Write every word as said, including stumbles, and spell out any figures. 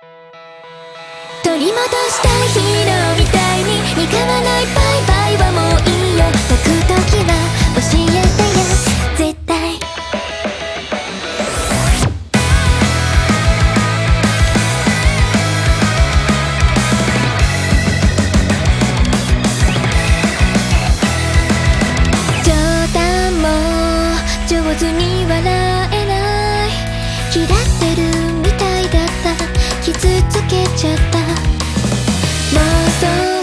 取り戻したいヒーローみたいに憎まないバイバイはもういいよ。泣く時は教えてよ絶対。冗談も上手に笑えない。嫌ってるみたいだった。傷つけちゃった妄想